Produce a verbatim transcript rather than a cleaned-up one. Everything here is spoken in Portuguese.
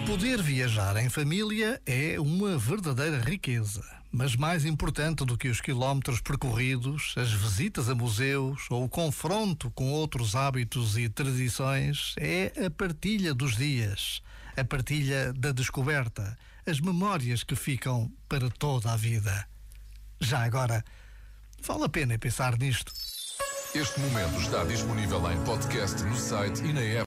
Poder viajar em família é uma verdadeira riqueza. Mas mais importante do que os quilómetros percorridos, as visitas a museus ou o confronto com outros hábitos e tradições é a partilha dos dias, a partilha da descoberta, as memórias que ficam para toda a vida. Já agora, vale a pena pensar nisto. Este momento está disponível em podcast no site e na app.